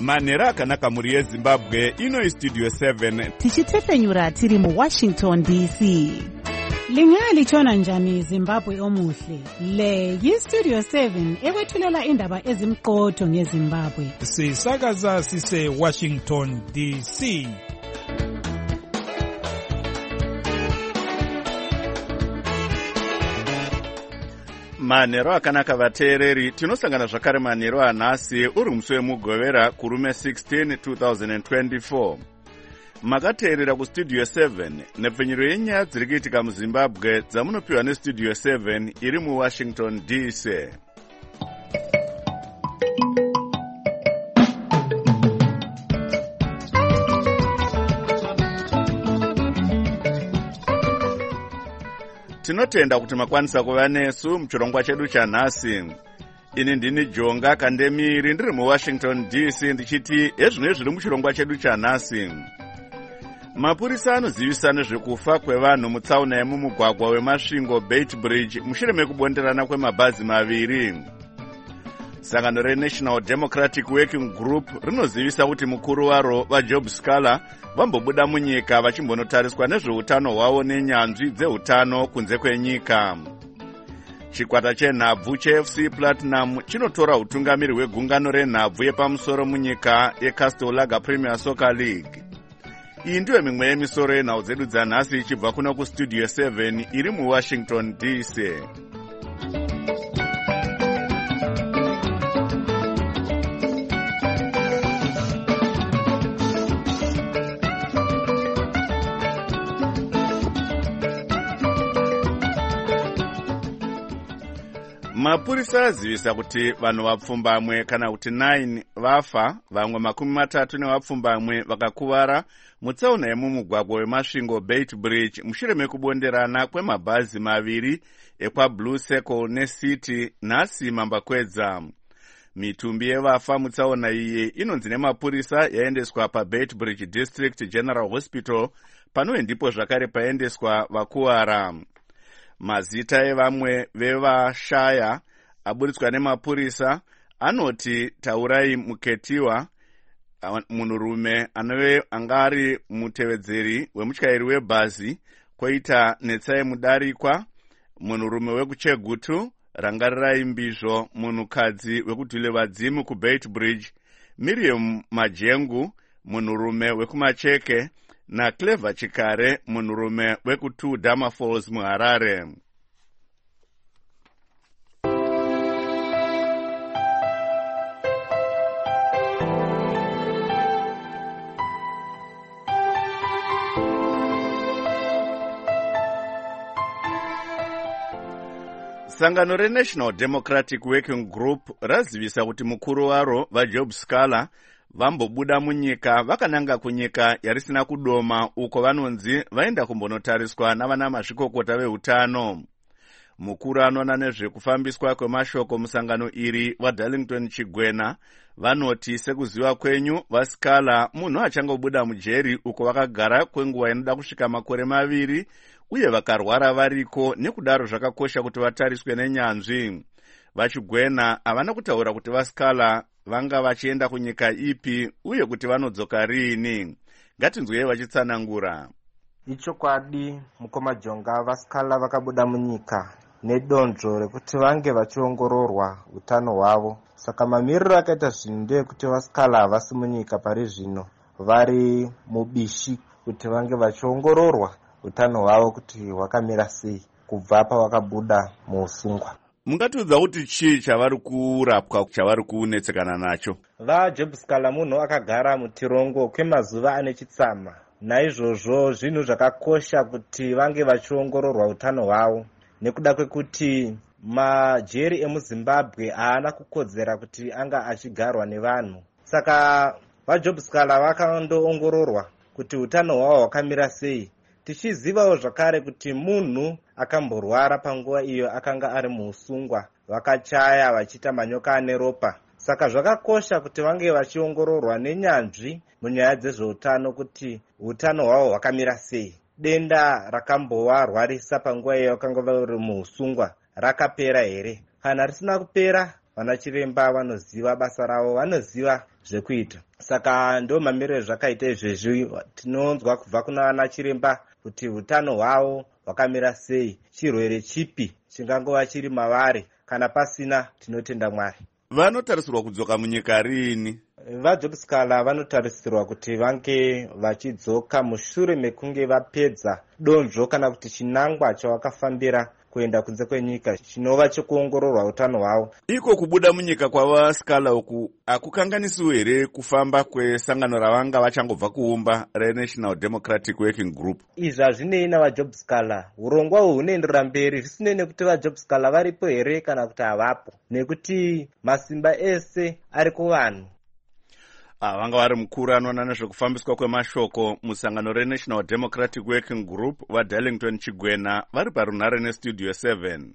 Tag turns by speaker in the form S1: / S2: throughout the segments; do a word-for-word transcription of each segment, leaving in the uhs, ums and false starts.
S1: manhero akanaka mhuri yezimbabwe. Ino studio seven
S2: tichitefenyura tiri muwashington D C.
S3: Lingalitshona njani Zimbabwe omuhle? Le yi-Studio seven ekwethulela indaba ezimqotho ngeZimbabwe.
S4: Sisakaza sise Washington D C.
S1: manhero akanaka vateereri, tinosangana zvakare manhero anhasi uri musi wemugovera kurume sixteen two thousand twenty-four. Makateerera kustudio seven nepfenyuro yenyaya dziri kuitika muZimbabwe dzamunopiwa nestudio seven iri muWashington D C. Tinotenda kuti makwanisa kuva nesu muchirongwa chedu chanhasi. Ini ndini Jonga Kandemiri ndiri muWashington D C ndichiti ezvino zviri muchirongwa chedu chanhasi. Mapurisa anozivisa nezvekufa kwevanhu mutsaona yemumugwagwa wemasvingo Beit Bridge mushure mekubonderana kwemabhazi maviri. Sangano reNational Democratic Working Group rinozivisa kuti mukuru waro vaJob Scala vambobuda munyika vachimbonotariswa nezveutano hwavo nenyanzvi dzeutano kunze kwenyika. Chikwata chenhabvu cheF C Platinum chinotora utungamiri hwegungano renhabvu yepamusoro munyika yeCastel Lager Premier Soccer League. Iyi ndiyo mimwe yemisoro yenhau dzedu dzanhasi ichibva kuno kustudio seven iri muWashington D C. Mapurisa azivisa kuti vanhu vapfumbamwe kana kuti nine vafa, vamwe makumi matatu nevapfumbamwe vakakuvara mutsaona yemumugwagwa wemasvingo Beit Bridge mushure mekubonderana kwemabhazi maviri ekwaBlue Circle neCity nhasi mambakwedza. Mitumbi yevafa mutsaona iyi inonzi nemapurisa yaendeswa paBeit Bridge District General Hospital, panove ndipo zvakare paendeswa vakuvara. Mazita evamwe vevashaya aburitswa nemapurisa anoti Taurai Muketiwa, munhurume anove angari mutevedzeri wemutyairi webhazi, koita Netsai Mudarikwa, munhurume wekuChegutu, Rangarirai Mbizvo, munhukadzi wekudhulevadzimu kuBeit Bridge, Miriam Majengu, munhurume wekumacheke, na Clever Chikare, munhurume wekutu Dama Falls muHarare. Sangano reNational Democratic Working Group razivisa kuti mukuru waro vaJob Scala vambobuda munyika vakananga kunyika yarisina kudoma uko vanonzi vaenda kumbonotariswa navana mazvikokota veutano. Mukuru anona nezvekufambiswa kwemashoko musangano iri vaDarlington Chigwena vanoti sekuziva kwenyu vaScala munhu achangobuda mujeri uko vakagara kwenguva inoda kusvika makore maviri uye vakarwara variko, nekudaro zvakakosha kuti vatariswe nenyanzvi. VaChigwena havana kutaura kuti vaScala vanga vachienda kunyika ipi uye kuti vanodzoka riini. Ngatinzwei vachitsanangura.
S5: Ichokwadi mukoma Jonga, vaScala vakabuda munyika nedonzvo rekuti vange vachiongororwa utano hwavo. Saka mamiriro akaita zvinhu ndeyekuti vaScala havasi munyika pari zvino, vari mubishi kuti vange vachiongororwa utano hwavo kuti hwakamira sei kubva pavakabuda muusungwa.
S1: Mungatiudza kuti chii chavari kurapwa, chavari kunetsekana nacho?
S5: VaJob Scala munhu akagara mutirongo kwemazuva ane chitsama. Naizvozvo zvinhu zvakakosha kuti vange vachiongororwa utano hwavo, nekuda kwekuti majeri emuZimbabwe haana kukodzera kuti anga achigarwa nevanhu. Saka vaJob Scala vakandoongororwa kuti utano hwavo hwakamira sei, tichizivawo zvakare kuti munhu akamborwara panguva iyo akanga ari muusungwa, vakachaya vachiita manyoka ane ropa. Saka zvakakosha kuti vange vachiongororwa nenyanzvi munyaya dzezveutano kuti utano hwavo hwakamira sei. Denda rakambovarwarisa panguva iyo vakanga vari muusungwa rakapera here? Kana risina kupera, vanachiremba vanoziva basa ravo, vanoziva zvekuita. Saka ndo mamiriro zvakaita izvezvi. Tinonzwa kubva kuna ana chiremba kuti hutano hwavo hwakamira sei, chirwere chipi chingangova chiri mavari. Kana pasina, tinotenda Mwari.
S1: Vanotarisirwa kudzoka munyika rini?
S5: VaJobScholar vanotarisirwa kuti vange vachidzoka mushure mekunge vapedza donzvo kana kuti chinangwa chavakafambira kuenda kunze kwenyika chinova chekuongororwa utano hwavo.
S1: Iko kubuda munyika kwavaScholar uku akukanganisiwo here kufamba kwesangano ravanga vachangobva kuumba reNational Democratic Working Group?
S5: Izvi hazvinei navaJobScholar. Urongwa uhu hunoenderera mberi zvisinei nekuti vaJobScholar varipo here kana kuti havapo, nekuti masimba ese ari kuvanhu.
S1: Vanga vari mukuru anoona nezvekufambiswa kwemashoko musangano reNational Democratic Working Group vaDarlington Chigwena vari parunhare nestudio seven.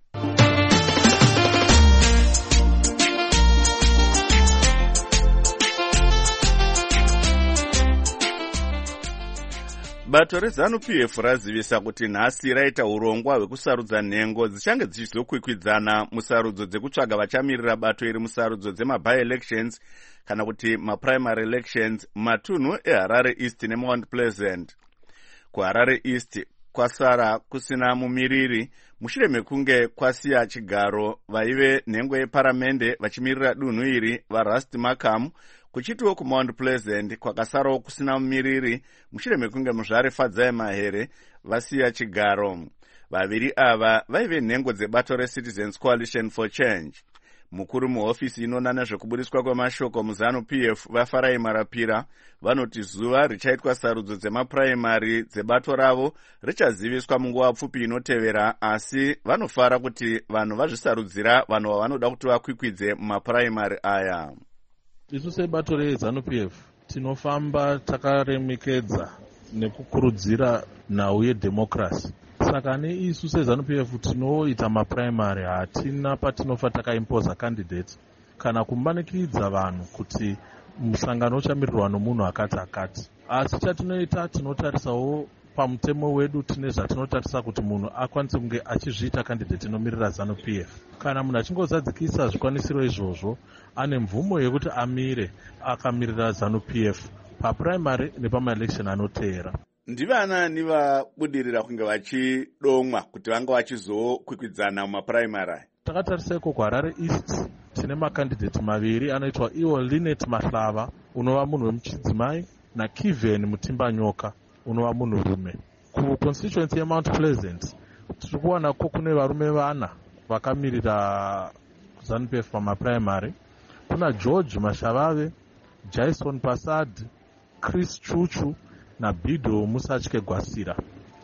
S1: Bato reZANU-P F razivisa kuti nhasi raita urongwa hwekusarudza nhengo dzichange dzichizokwikwidzana musarudzo dzekutsvaga vachamirira bato iri musarudzo dzema-by-elections kana kuti ma-primary elections matunhu eHarare East neMount Pleasant. KuHarare East kwasara kusina mumiriri mushure mekunge kwasiya chigaro vaive nhengo yeparamende vachimirira dunhu iri vaRust Markham, kuchitiwo kuMount Pleasant kwakasarawo kusina mumiriri mushure mekunge muzvare Fadzai Mahere vasiya chigaro. Vaviri ava vaive nhengo dzebato reCitizens Coalition for Change. Mukuru muhofisi inoona nezvekubudiswa kwemashoko muZANU-P F vaFarai Marapira vanoti zuva richaitwa sarudzo dzemapuraimari dzebato ravo richaziviswa munguva pfupi inotevera, asi vanofara kuti vanhu vazvisarudzira vanhu vavanoda kuti vakwikwidze mumapuraimari aya.
S6: Isu sebato reZANU-P F tinofamba takaremekedza nekukurudzira nhau yedhemokirasi. Saka neisu seZANU-P F tinoita mapuraimari hatina patinofa takaimpoza candidate kana kumanikidza vanhu kuti musangano uchamirirwa nomunhu akati akati. Asi chatinoita tinotarisawo pamutemo wedu tine zvatinotarisa kuti munhu akwanise kunge achizviita candidate inomirira ZANU-P F. Kana munhu achingozadzikisa zvikwanisiro izvozvo ane mvumo yekuti amire akamirira ZANU-P F papuraimari nepamaelection anoteera.
S1: Ndivanaani vabudirira kunge vachidomwa kuti vanga vachizokwikwidzana mumapuraimari?
S6: Takatarisa iko kuHarare East tine makandidate maviri anoitwa iwo Linet Mahlava unova munhu wemuchidzimai naKiven Mutimbanyoka unova munhu rume. Kuconstituency yeMount Pleasant tiri kuona ko kune varume vana vakamirira ZANU-P F pamapuraimari. Kuna George Mashavave, Jason Pasad, Chris Chuchu naBido Musatye Gwasira.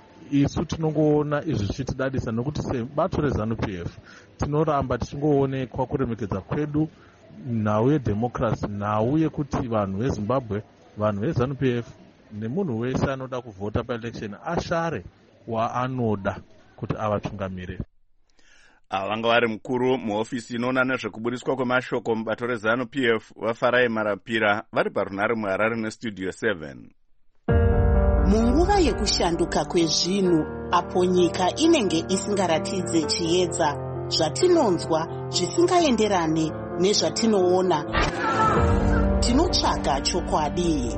S6: Isu tinongoona izvi zvichitidadisa nokuti sebato reZANU-P F tinoramba tichingoonekwa kuremekedza kwedu nhau yedhemokirasi, nhau yekuti vanhu veZimbabwe, vanhu veZANU-P F nemunhu wese anoda kuvhota paelection ashare waanoda kuti avatungamire.
S1: Vanga vari mukuru muhofisi inoona nezvekubudiswa kwemashoko mubato reZANU-P F vaFarai Marapira vari parunhare muHarare nestudio seven.
S2: Munguva yekushanduka kwezvinhu, apo nyika inenge isingaratidze chiedza, zvatinonzwa zvisingaenderane nezvatinoona, tinotsvaga chokwadi.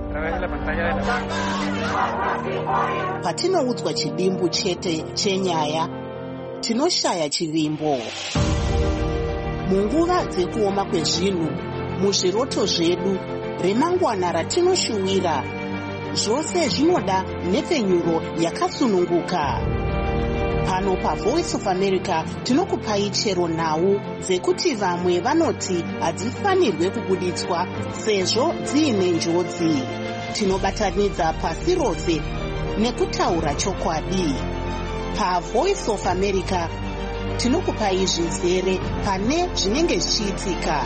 S2: Patinoudzwa chidimbu chete chenyaya, tinoshaya chivimbo. Munguva dzekuoma kwezvinhu, muzviroto zvedu, remangwana ratinoshuwira, zvose zvinoda nhepfenyuro yakasununguka. Pano paVoice of America tinokupai chero nhau dzekuti vamwe vanoti hadzifanirwe kubuditswa sezvo dziine njodzi. Tinobatanidza pasi rose nekutaura chokwadi. PaVoice of America tinokupai zvizere pane zvinenge zvichiitika.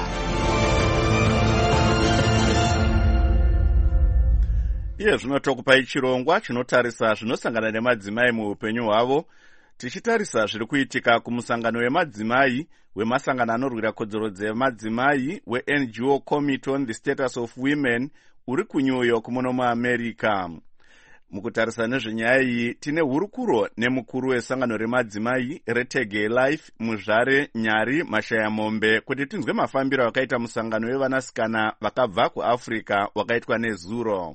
S1: Iye zvino tokupai chirongwa chinotarisa zvinosangana nemadzimai muupenyu hwavo, tichitarisa zviri kuitika kumusangano wemadzimai wemasangano anorwira kodzero dzemadzimai weN G O Committee on the Status of Women uri kuNew York muno muAmerica. Mukutarisa nezvenyaya iyi tine hurukuro nemukuru wesangano remadzimai reTege Life Muzvare Nyari Mashayamombe kuti tinzwe mafambiro wakaita musangano wevanasikana vakabva kuAfrica wakaitwa neZuro.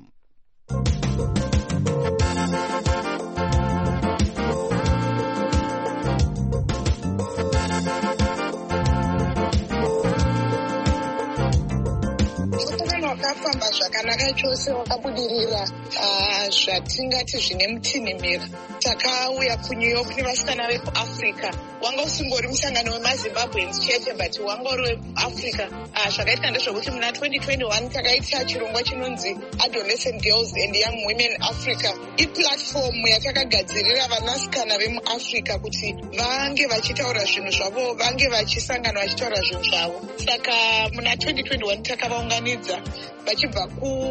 S7: Wakafamba zvakanaka chose, wakabudirira zvatingati zvine mutinhimira. Takauya kuNew York nevasikana vekuAfrica. Wanga usingori musangano wemaZimbabweans chete, but wanga uri weAfrica. Zvakaitika ndezvekuti muna twenty twenty-one takaita chirongwa chinonzi Adolescent Girls and Young Women Africa. Iplatform yatakagadzirira vanasikana vemuAfrica kuti vange vachitaura zvinhu zvavo, vange vachisangana vachitaura zvinhu zvavo. Saka muna twenty twenty-one takavaunganidza vachibva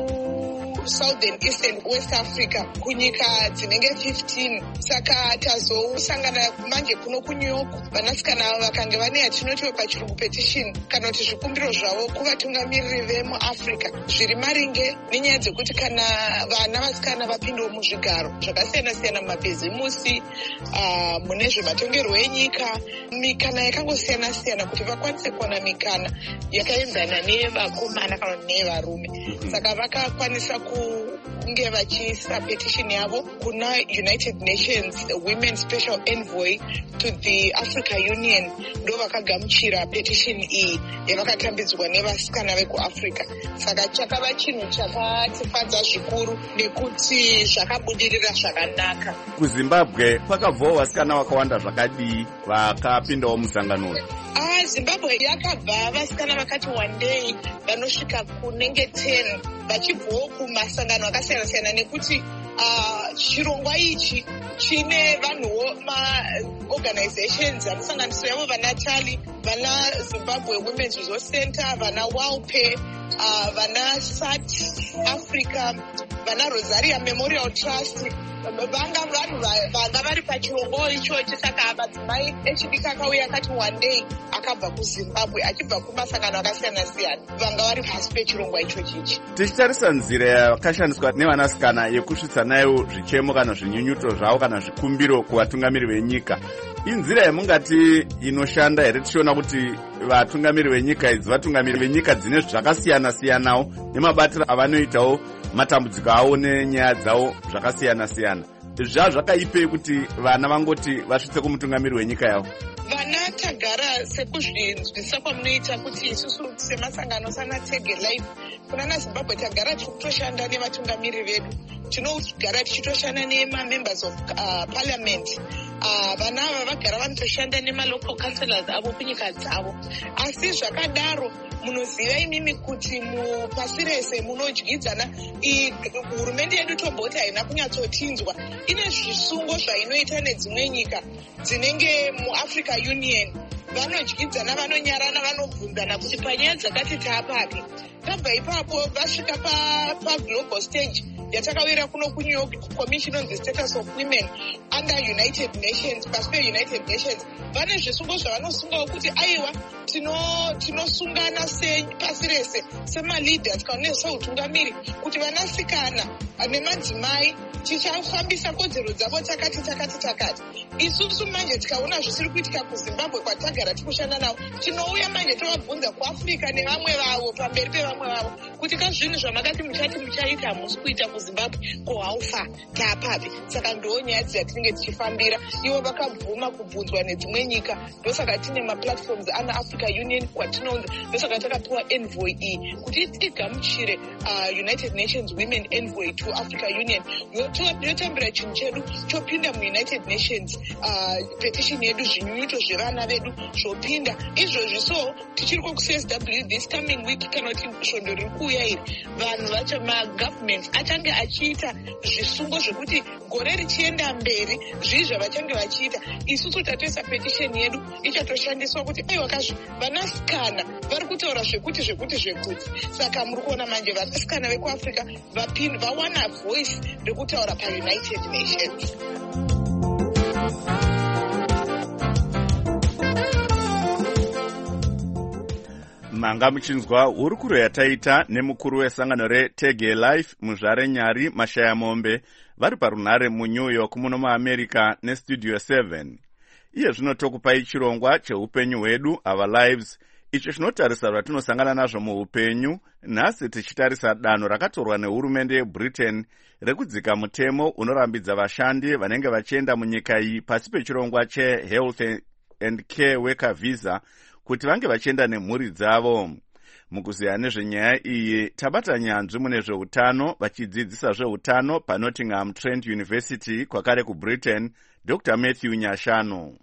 S7: ku Southern East and West Africa kunyika dzinenge fifteen. Saka tazosangana manje kuno kuNew York, vanasikana ava vakange vane yatinoti pachirungu petition kana kuti zvikumbiro zvavo kuvatungamiriri vemuAfrica zviri maringe nenyaya dzekuti kana vana vasikana vapindawo muzvigaro zvakasiyana siyana mumabhizimusi, uh, mune zvematongerwo enyika, mikana yakangosiyana siyana kuti vakwanise kuona mikana yakaenzana nevakomana kana nevarume. Saka vakakwanisa kunge vachiisa petition yavo kuna United Nations Women Special Envoy to the Africa Union. Ndo vakagamuchira petition iyi yavakatambidzwa nevasikana vekuAfrica. Saka chakava chinhu chakatifadza zvikuru nekuti zvakabudirira zvakanaka.
S1: KuZimbabwe kwakabvawo vasikana vakawanda zvakadii vakapindawo musangano uyu?
S7: Ah, Zimbabwe yakabva vasikana vakati one day vanosvika kunenge ten vachibvawo kumasangano akasiyana siyana nekuti uh, chirongwa ichi chine vanhuwo maorganizations anosanganisira yavo vanatali, vana Zimbabwe Women's Resource Center, vana Walpe, uh, vana S A T Africa, vana Rosaria Memorial Trust. Vanga vanhu vanga vari pachirongwa ichochi. Saka madzimai echidiki akauya akati one day akabva kuZimbabwe achibva kumasangano akasiyana siyana vanga vari pasi pechirongwa ichochi ichi.
S1: Tichitarisa nzira yakashandiswa nevanasikana yekusvitsa nayo zvichemo kana zvinyunyuto zvavo kana zvikumbiro kuvatungamiriri venyika, inzira yemungati inoshanda here? Tichiona kuti vatungamiriri venyika idzi vatungamiriri venyika dzine zvakasiyana siyanawo nemabatiro avanoitawo matambudziko avo nenyaya dzavo zvakasiyana siyana. Zvava zvakaipei kuti vana vangoti vasvitse kumutungamiriri wenyika yavo?
S7: Vana tagara sekuzvinzwisa kwamunoita kuti isusu semasangano sana Tege Life kunana Zimbabwe tagara tichitoshanda nevatungamiriri vedu, tinogara tichitoshanda nema-members of uh, parliament. Uh, vana ava vagara vanotoshanda nema-local councillors avo kunyika dzavo. Asi zvakadaro munoziva imimi kuti mupasi rese munodyidzana. Hurumende yedu tomboti haina kunyatsotinzwa, ine zvisungo zvainoita nedzimwe nyika dzinenge muAfrica Union. Vanodyidzana, vanonyarana, vanobvunzana kuti panyaya dzakati taapapi. Tabva ipapo vasvika paglobal pa stage yatakawira kuno kuNew York, Commission on the Status of Women under United Nations, pasi peUnited Nations. Vane zvisungo zvavanosungawo kuti aiwa tinosungana sepasi rese sema-leaders kana neseutungamiri kuti vanasikana nemadzimai tichafambisa kodzero dzavo takati takati takati. Isusu manje tikaona zvisiri kuitika kuZimbabwe kwatagara tikushanda navo, tinouya manje tovabvunza kuAfrica nevamwe vavo pamberi pevamwe vavo kuti kazvinhu zvamakati muchati muchaita hamusi kuita kuZimbabwe ko haufa taapapi. Saka ndo nyaya dzatinenge tichifambira. Ivo vakabvuma kubvunzwa nedzimwe nyika, ndosaka tine maplatforms ana Africa Union kwatinounza, ndosaka takapiwa envoy iyi kuti igamuchire uh, United Nations Women Envoy to Africa Union. Yotambira chinhu chedu chopinda muUnited Nations, uh, petition yedu, zvinyunyuto zvevana vedu zvopinda izvozvi. So tichiri ku S W this coming week kana kuti svondo riri kuuya iri, vanhu vacho magovernments achange achiita zvisungo zvekuti gore richienda mberi zvii zvavachange vachiita. Isusu tatoisa petition yedu ichatoshandiswa kuti aiwa kazvi vanasikana vari kutaura zvekuti zvekuti zvekuti. Saka muri kuona manje vanasikana vekuAfrica vapinda vawana voice rekutaura paUnited Nations.
S1: manga muchinzwa hurukuro yataita nemukuru wesangano retege life muzvare nyari mashaya mombe vari parunhare munew york muno muamerica nestudio seven. Iye zvino tokupai chirongwa cheupenyu hwedu our lives, icho chinotarisa zvatinosangana nazvo muupenyu. Nhasi tichitarisa danho rakatorwa nehurumende yebritain rekudzika mutemo unorambidza vashandi vanenge vachienda munyika iyi pasi pechirongwa chehealth and care worker visa kuti vange vachienda nemhuri dzavo. Mukuziya nezvenyaya iyi tabata nyanzvi mune zveutano vachidzidzisa zveutano paNottingham Trent University kwakare kubritain, Doctor Matthew Nyashano.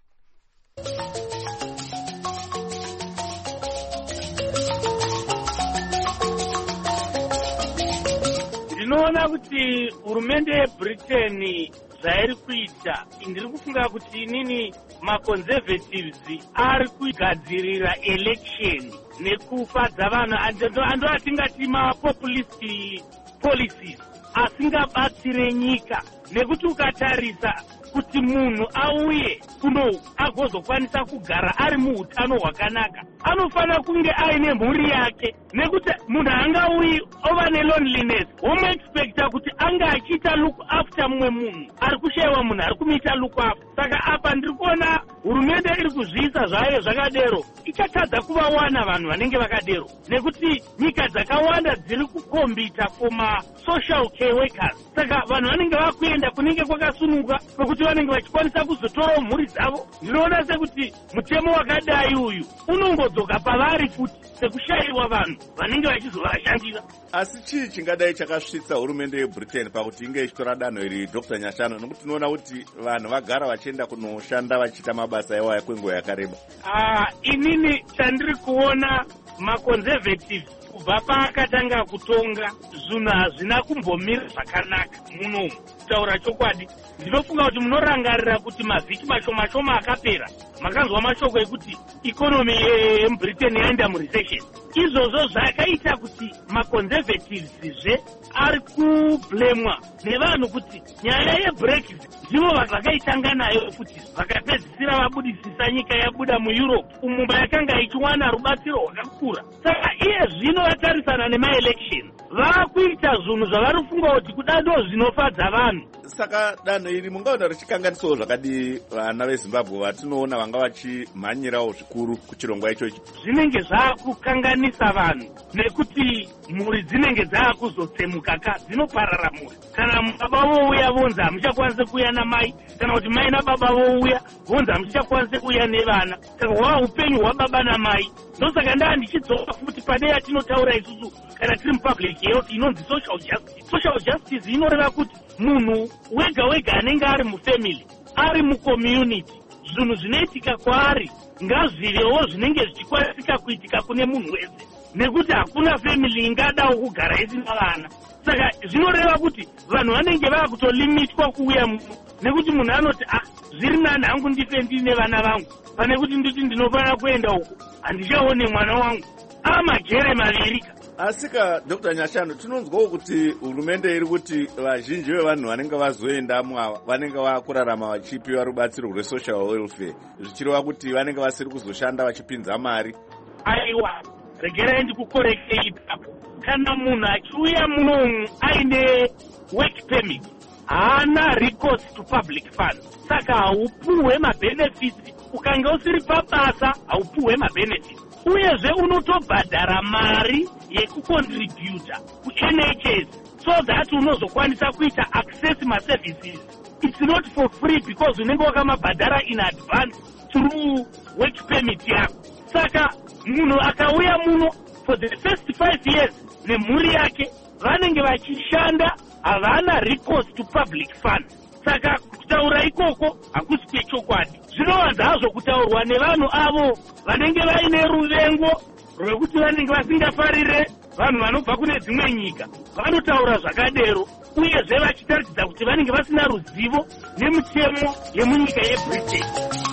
S8: Ndinoona kuti hurumende yebritain zvairi kuita, ndiri kufunga kuti inini maconservatives ari kugadzirira election nekufadza vanhu, ando atingati mapopulist policies asingabatsire nyika, nekuti ukatarisa kuti munhu auye kuno agozokwanisa kugara ari muutano hwakanaka anofanira kunge aine mhuri yake, nekuti munhu angauyi ova neloneliness womuexpecta kuti anga achiita look after mumwe munhu ari kushayiwa munhu ari kumuita look after. Saka apa ndiri kuona hurumende iri kuzviisa zvayo zvakadero ichatadza kuvawana vanhu vanenge vakadero, nekuti nyika dzakawanda dziri kukombita kuma social care workers. Saka vanhu vanenge vakuenda kunenge kwakasununguka kwekuti vanenge vachikwanisa kuzotorawo mhuri dzavo. Ndinoona sekuti mutemo wakadai uyu unongodzoka pavari futi sekushayiwa vanhu vanenge vachizovashandira.
S1: Asi chii chingadai chakasvitsa hurumende yebritain pakuti inge ichitora danho iri, Doctor Nyashano, nokuti tinoona kuti vanhu vagara vachienda kunoshanda vachiita mabasa iwaya kwenguva yakareba?
S8: Ah, inini chandiri kuona maconservatives kubva paakatanga kutonga zvinhu hazvina kumbomira zvakanaka munomu. Kutaura chokwadi, ndinofunga kuti munorangarira kuti mavhiki mashoma shoma akapera makanzwa mashoko ekuti ikonomi yebritain yaenda murecession. Izvozvo zvakaita kuti maconservatives zve ari kublemwa nevanhu kuti nyaya yebrexit ndivo vakaitanga nayo futi vakapedzisira vabudisisa nyika yabuda mueurope umo yakanga ichiwana rubatsiro rwakakura. Saka iye zvino vatarisana nemaelection vakuita zvinhu zvavari kufunga kuti kuda ndo zvinofadza vanhu.
S1: Saka danho iri mungaona richikanganisawo zvakadi vana vezimbabwe vatinoona vanga vachimhanyirawo zvikuru kuchirongwa ichochi?
S8: Zvinenge zvaakukanganisa vanhu nekuti mhuri dzinenge dzaakuzotsemuka ka dzinoparara mhuri. Kana baba vouya vonzi hamuchakwanise kuuya namai, kana kuti mai nababa vouya vonzi hamuchakwanise kuuya nevana. Saka hwava upenyu hwababa namai. Ndosaka ndaa ndichidzoka futi pane yatinotaura isusu kana tiri mupublic health inonzi social justice. Social justice inoreva kuti munhu wega wega anenge ari mufamily, ari mucommunity, zvinhu zvinoitika kwaari ngazvivewo zvinenge zvichikwanisika kuitika kune munhu wese, nekuti hakuna family ingadawo kugara isina vana. Saka zvinoreva kuti vanhu vanenge vaakutolimitwa kuuya munhu, nekuti munhu anoti ah, zviri nani hangu ndife ndine vana vangu pane kuti nditi ndinofanira kuenda uko handichaone mwana wangu amagere mavirika.
S1: Asika Doctor Nyashano, tinonzwawo kuti hurumende iri kuti vazhinji vevanhu vanenge vazoendamwa vanenge vakurarama vachipiwa rubatsiro rwesocial welfare, zvichireva kuti vanenge vasiri kuzoshanda vachipinza mari.
S8: Aiwa, regerai ndikukorekei ipapo. Kana munhu achiuya munomu aine work permit haana recourse to public funds, saka haupuhwe mabenefits. Ukange usiri pabasa haupuhwe mabenefits, uyezve unotobhadhara mari yekucontributa ku-N H S so that unozokwanisa kuita access maservices. It's not for free because unenge wakamabhadhara in advance through work permit yako. Saka munhu akauya muno for the first five years nemhuri yake vanenge vachishanda havana recourse to public funds. Saka kutaura ikoko hakusi kwechokwadi. Zvinowanza hazvo kutaurwa nevanhu avo vanenge vaine ruvengo rwekuti vanenge vasingafarire vanhu vanobva kune dzimwe nyika. Vanotaura zvakadero uyezve vachitaridza kuti vanenge vasina ruzivo nemitemo yemunyika yebritain.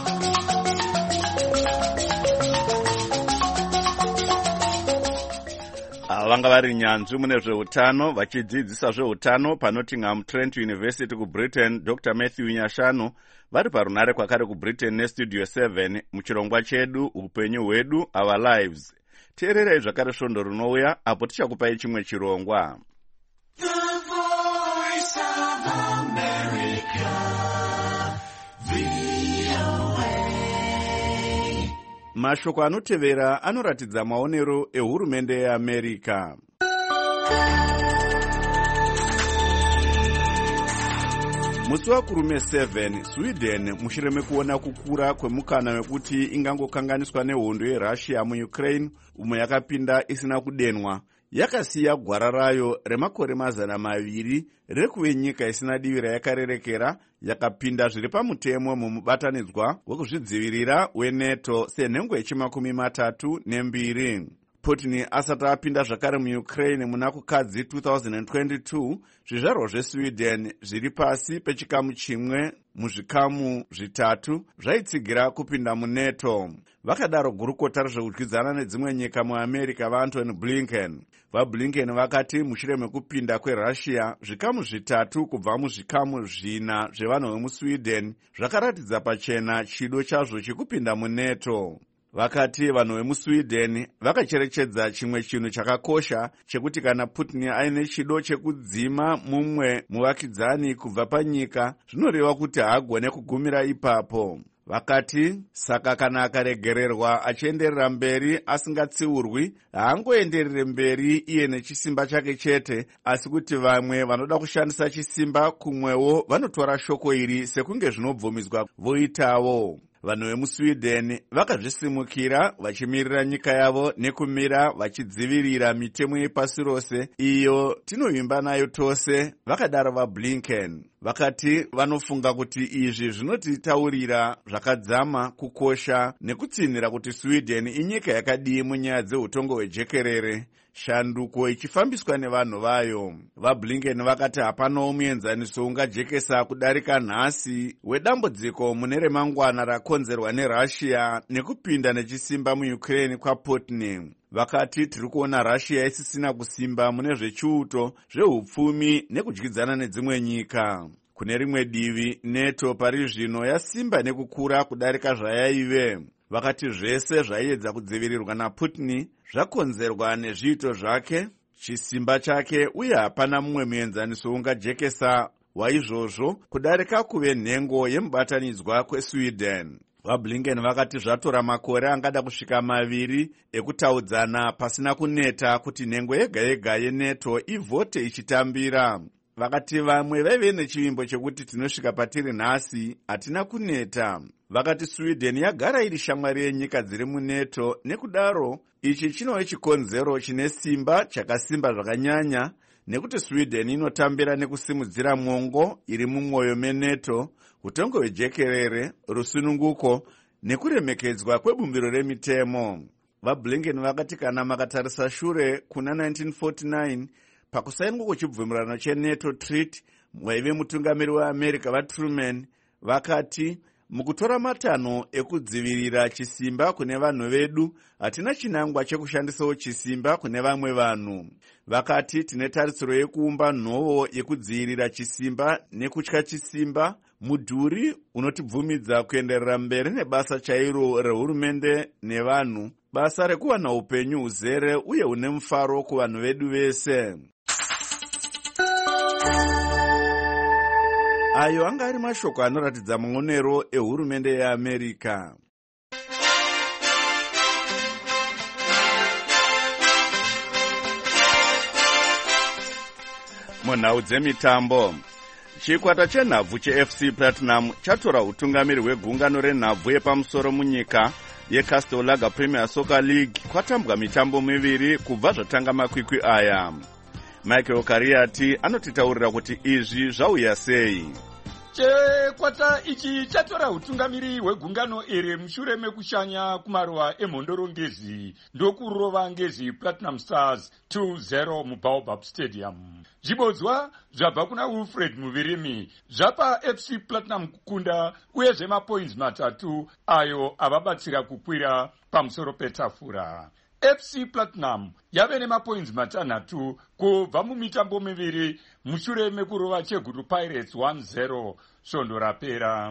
S1: Vanga vari nyanzvi mune zveutano vachidzidzisa zveutano paNottingham Trent University kubritain, Doctor Matthew Nyashano vari parunhare kwakare kubritain nestudio seven muchirongwa chedu upenyu hwedu our lives. teererai zvakare svondo rinouya apo tichakupai chimwe chirongwa. Mashoko anotevera anoratidza maonero ehurumende yeAmerica. Musi wakurume seven, Sweden mushure mekuona kukura kwemukana wekuti ingangokanganiswa nehondo yeRussia muUkraine umwe yakapinda isina kudenwa, yakasiya gwara rayo remakore mazana maviri rekuve nyika isina divi rayakarerekera yakapinda zviri pamutemo mumubatanidzwa wekuzvidzivirira weNATO senhengo yechimakumi matatu nembiri. Putin asati apinda zvakare muUkraine muna kukadzi two thousand twenty-two, zvizvarwa zveSweden zviri pasi pechikamu chimwe muzvikamu zvitatu zvaitsigira kupinda muNATO. Vakadaro gurukota rezvekudyidzana nedzimwe nyika muAmerica vaAntony Blinken. VaBlinken vakati mushure mekupinda kweRussia, zvikamu zvitatu kubva muzvikamu zvina zvevanhu vemuSweden zvakaratidza pachena chido chazvo chekupinda muNATO. Vakati vanhu vemuSweden vakacherechedza chimwe chinhu chakakosha chekuti kana Putin aine chido chekudzima mumwe muvakidzani kubva panyika, zvinoreva kuti haagone kugumira ipapo. Vakati saka kana akaregererwa achienderera mberi asingatsiurwi, haangoenderere mberi iye nechisimba chake chete, asi kuti vamwe vanoda kushandisa chisimba kumwewo vanotora shoko iri sekunge zvinobvumidzwa voitawo. Vanhu vemuSweden vakazvisimukira vachimirira nyika yavo nekumira vachidzivirira mitemo yepasi rose iyo tinovimba nayo tose. Vakadaro vaBlinken vakati vanofunga kuti izvi zvinotitaurira zvakadzama kukosha nekutsinhira kuti Sweden inyika yakadii munyaya dzeutongo hwejekerere, shanduko ichifambiswa nevanhu vayo. VaBlinken vakati hapanawo muenzaniso ungajekesa kudarika nhasi wedambudziko mune remangwana rakonzerwa neRussia nekupinda nechisimba muUkraine kwaPutin. Vakati tiri kuona Russia isisina kusimba mune zvechiuto, zvehupfumi nekudyidzana nedzimwe nyika. Kune rimwe divi, NATO pari zvino yasimba nekukura kudarika zvayaive. Vakati zvese zvaiedza kudzivirirwa naPutin zvakonzerwa nezviito zvake, chisimba chake, uye hapana mumwe muenzaniso ungajekesa waizvozvo kudarika kuve nhengo yemubatanidzwa kweSweden. VaBlinken vakati zvatora makore angada kusvika maviri ekutaudzana pasina kuneta kuti nhengo yega yega yeNATO ivhote ichitambira. Vakati vamwe vaive nechivimbo chekuti tinosvika patiri nhasi hatina kuneta. Vakati Sweden yagara iri shamwari yenyika dziri muNATO, nekudaro ichi chinova chikonzero chine simba chakasimba zvakanyanya, nekuti Sweden inotambira nekusimudzira mwongo iri mumwoyo meNATO, utongo hwejekerere, rusununguko nekuremekedzwa kwebumbiro remitemo. VaBlinken vakati kana makatarisa shure kuna nineteen forty-nine pakusainwa kwechibvumirano cheNATO Treaty, waive mutungamiri weAmerica vaTruman vakati mukutora matanho ekudzivirira chisimba kune vanhu vedu, hatina chinangwa chekushandisawo chisimba kune vamwe vanhu. Vakati tine tarisiro yekuumba nhovo yekudzivirira chisimba nekutya chisimba, mudhuri unotibvumidza kuenderera mberi nebasa chairo rehurumende nevanhu, basa rekuwana upenyu huzere uye hune mufaro kuvanhu vedu vese. Ayo anga ari mashoko anoratidza maonero ehurumende yeAmerica. Munhau dzemitambo, chikwata chenhabvu cheF C Platinum chatora utungamiri hwegungano renhabvu yepamusoro munyika yeCastel Premier Soccer League kwatambwa mitambo miviri kubva zvatanga makwikwi aya. Michael Kariati anotitaurira kuti izvi zvauya sei.
S9: Chikwata ichi chatora utungamiri hwegungano iri mushure mekushanya kumaruva emhondoro ngezi ndokurova ngezi Platinum Stars two zero muBaobab Stadium. Zvibodzwa zvabva kuna Wilfred Muvirimi zvapa F C Platinum kukunda uye zvemapoints matatu ayo avabatsira kukwira pamusoro petafura. F C Platinum yave nemapoints matanhatu kubva mumitambo miviri mushure mekurova cheGutu Pirates one zero svondo rapera.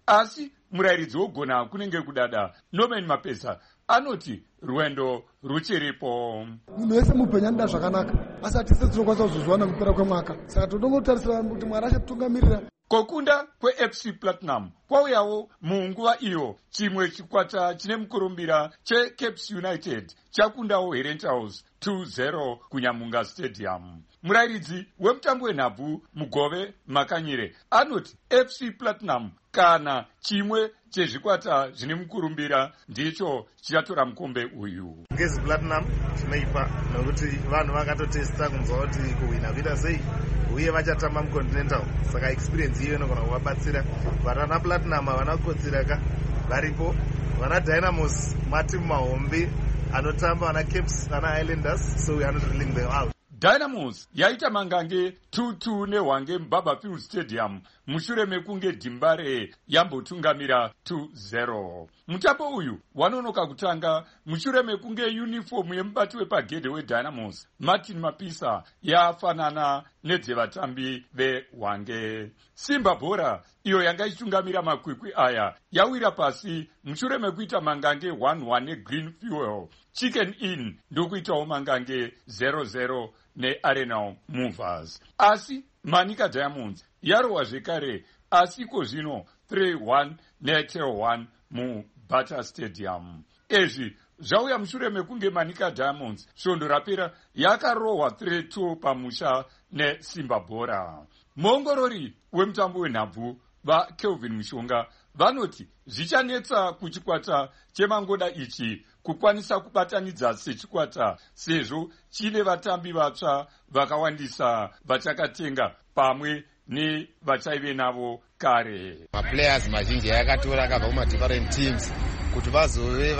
S9: asi murayiridzi wogona kunenge kudada Norman Mapesa anoti rwendo ruchiripo.
S10: Munhu wese mupenyu anoda zvakanaka, asi hatise tinokwanisa kuzozviwana kupera kwemwaka, saka todongotarisira kuti Mwari achatitungamirira.
S9: Kokunda kweF C Platinum kwauyawo munguva iyo chimwe chikwata chine mukurumbira cheCaps United chakundawo Herentals two zero kuNyamunga Stadium. Murayiridzi wemutambo wenhabvu Mugove Makanyire anoti F C Platinum kana chimwe chezvikwata zvine mukurumbira ndicho chichatora mukombe uyu.
S11: Ngezi Platinum tinoipa nokuti vanhu vakatotesta kunzwa kuti kuhwina kuita sei uye vachatamba muContinental, saka experience iyo inogona kuvabatsira. Vana Platinum havana kukotsira ka, varipo vana Dynamos matimu mahombe anotamba, vana Caps, vana Highlanders, so we are not ruling them out.
S9: Dynamos yaita mangange two two neHwange Mbaba Field Stadium mushure mekunge Dimbare yambotungamira two zero. Mutambo uyu wanonoka kutanga mushure mekunge uniform yemubati wepagedhe weDynamos Martin Mapisa yafanana nedzevatambi veHwange. Simba Bora iyo yanga ichitungamira makwikwi aya yawira pasi mushure mekuita mangange one one neGreen Fuel. Chicken Inn ndokuitawo mangange zero zero neArenal Movers. Asi Manika Diamonds yarowa zvekare asi ko zvino three one neTel one muBata Stadium. Ezvi zvauya mushure mekunge Manika Diamonds svondo rapera yakarohwa three two pamusha neSimba Bora. Muongorori wemutambo wenhabvu vaKelvin Mushonga vanoti zvichanetsa kuchikwata chemangoda ichi kukwanisa kubatanidza sechikwata sezvo chine vatambi vatsva vakawandisa vachakatenga pamwe nevachaive navo kare.
S12: Maplayers mazhinji yakatora akabva kuma different teams kuti vazove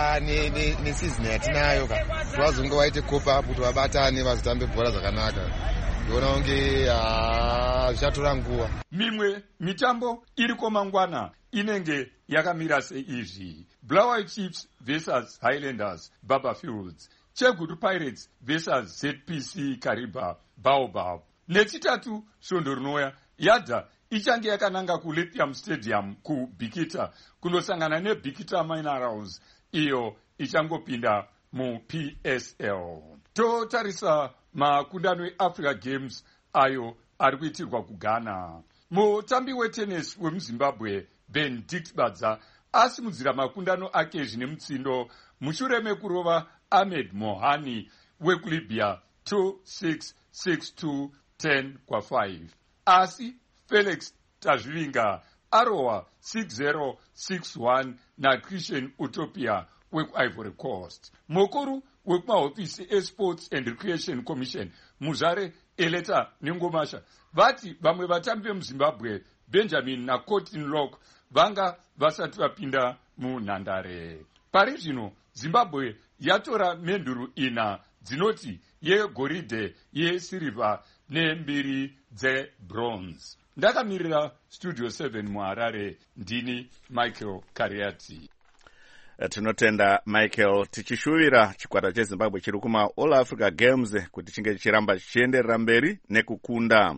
S12: nesizini yatinayo ka kuti vazonge vaite cope up kuti vabatane vazotambe bhora zvakanaka. Ndona unge zvichatora nguva.
S9: Mimwe mitambo iriko mangwana inenge yakamira seizvi: Blackwater Chiefs versus Highlanders Baba Fields, Chegutu Pirates versus Z P C Kariba Baobab. Nechitatu svondo rinouya Yadza ichange yakananga kuLithium Stadium kuBikita kunosangana neBikita Minerals iyo ichangopinda muP S L. Totarisa makundano eAfrica Games ayo ari kuitirwa kuGhana. Mutambi wetennis wemuZimbabwe Benedict Badza asimudzira makundano ake zvine mutsindo mushure mekurova Ahmed Mohani wekuLibya two six six two ten kwa five. Asi Felix Tazvivinga arohwa six zero six one na Christian Utopia wekuIvory Coast. Mukuru wekumahofisi eSports and Recreation Commission Muzare Eleta Nengomasha vati vamwe vatambi vemuZimbabwe Benjamin na Courtney Lock vanga vasati vapinda munhandare. Pari zvino Zimbabwe yatora menduru ina dzinoti yegoridhe, yesirivha nembiri dzebronze. Ndakamirira Studio seven muHarare, ndini Michael Kariati.
S1: Tinotenda Michael, tichishuvira chikwata cheZimbabwe chiri kuma All Africa Games kuti chinge chichiramba chichienderera mberi nekukunda.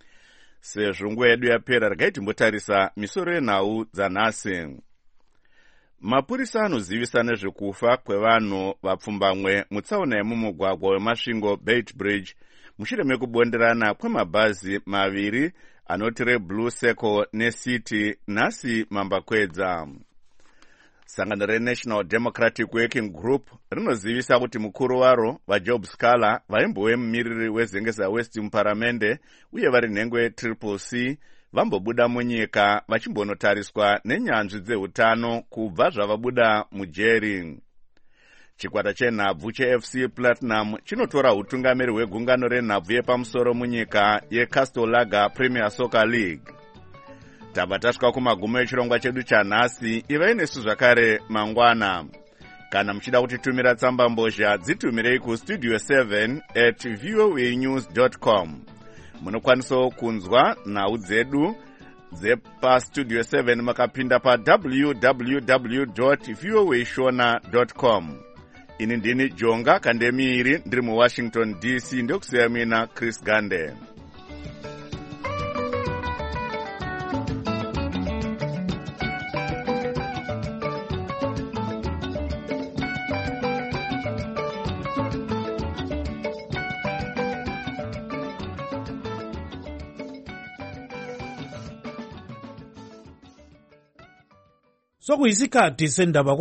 S1: Sezvo nguva yedu yapera, regai timbotarisa misoro yenhau dzanhasi. Mapurisa anozivisa nezvekufa kwevanhu vapfumbamwe mutsaona yemumugwagwa weMasvingo Beit Bridge mushure mekubonderana kwemabhazi maviri anoti reBlue Circle neCity nhasi mambakwedza. Sangano reNational Democratic Working Group rinozivisa kuti mukuru waro vaJob Scala vaimbove mumiriri weZengeza West muparamende uye vari nhengo yeTriple C vambobuda munyika vachimbonotariswa nenyanzvi dzeutano kubva zvavabuda mujeri. Chikwata chenhabvu cheF C Platinum chinotora utungamiri hwegungano renhabvu yepamusoro munyika yeCastle Lager Premier Soccer League. Tabva tasvika kumagumo echirongwa chedu chanhasi. Ivai nesu zvakare mangwana. Kana muchida kutitumira tsamba mbozha, dzitumirei kustudio seven at voa news dot com. Munokwanisawo kunzwa nhau dzedu dzepastudio seven makapinda pa w w w dot voa shona dot com. Ini ndini Jonga Kandemiri, ndiri muWashington D C, ndokusiya mina Chris Gande.
S4: sokuyisikhathi sendaba